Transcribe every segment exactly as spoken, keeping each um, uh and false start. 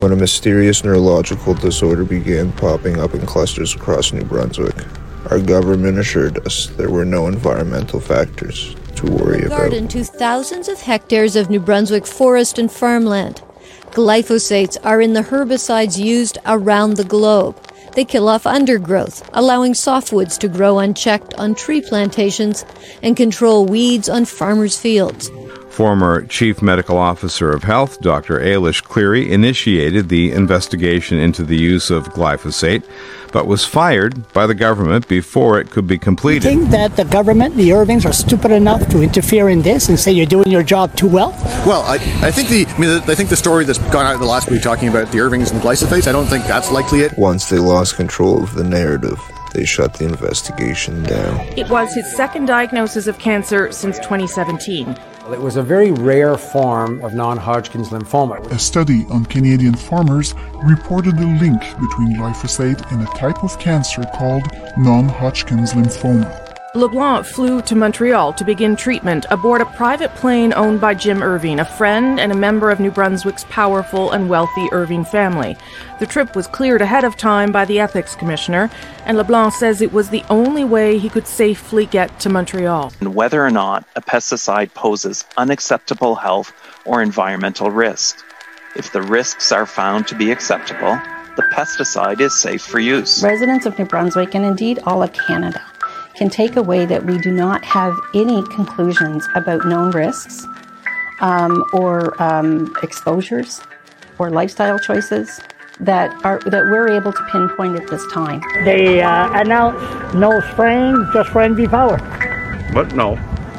when a mysterious neurological disorder began popping up in clusters across New Brunswick. Our government assured us there were no environmental factors to worry about. Garden to thousands of hectares of New Brunswick forest and farmland. Glyphosates are in the herbicides used around the globe. They kill off undergrowth, allowing softwoods to grow unchecked on tree plantations and control weeds on farmers' fields. Former Chief Medical Officer of Health, Doctor Ailish Cleary, initiated the investigation into the use of glyphosate, but was fired by the government before it could be completed. You think that the government, the Irvings, are stupid enough to interfere in this and say you're doing your job too well? Well, I, I think the I mean I think the story that's gone out in the last week talking about the Irvings and the glyphosates, I don't think that's likely it. Once they lost control of the narrative, they shut the investigation down. It was his second diagnosis of cancer since twenty seventeen. It was a very rare form of non-Hodgkin's lymphoma. A study on Canadian farmers reported a link between glyphosate and a type of cancer called non-Hodgkin's lymphoma. LeBlanc flew to Montreal to begin treatment aboard a private plane owned by Jim Irving, a friend and a member of New Brunswick's powerful and wealthy Irving family. The trip was cleared ahead of time by the ethics commissioner, and LeBlanc says it was the only way he could safely get to Montreal. And whether or not a pesticide poses unacceptable health or environmental risks. If the risks are found to be acceptable, the pesticide is safe for use. Residents of New Brunswick, and indeed all of Canada, can take away that we do not have any conclusions about known risks um, or um, exposures or lifestyle choices that are that we're able to pinpoint at this time. They uh, announced no spraying, just for N V Power. But no.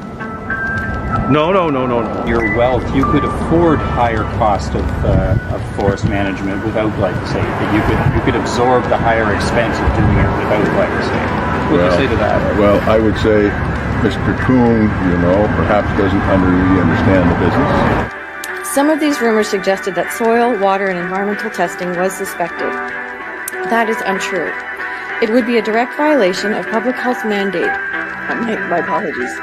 No, no, no, no, no. Your wealth, you could afford higher cost of, uh, of forest management without glyphosate. You could, you could absorb the higher expense of doing it without glyphosate. What well, would you say to that? Well, I would say Mister Coon, you know, perhaps doesn't under, really understand the business. Some of these rumors suggested that soil, water, and environmental testing was suspected. That is untrue. It would be a direct violation of public health mandate. Uh, my, my apologies.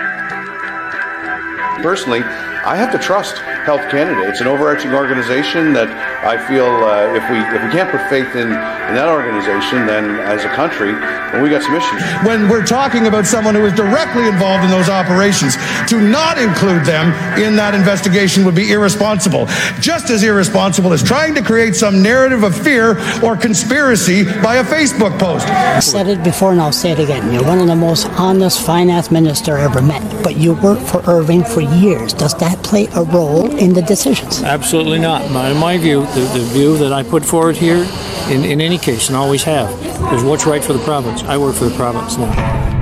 Personally, I have to trust Health Canada. It's an overarching organization that I feel uh, if we if we can't put faith in, in that organization, then as a country, well, we got some issues. When we're talking about someone who is directly involved in those operations, to not include them in that investigation would be irresponsible. Just as irresponsible as trying to create some narrative of fear or conspiracy by a Facebook post. I said it before and I'll say it again. You're one of the most honest finance minister I ever met, but you worked for Irving for years. Does that play a role in the decisions? Absolutely not. In my view, the, the view that I put forward here, in, in any case, and always have, is what's right for the province. I work for the province now.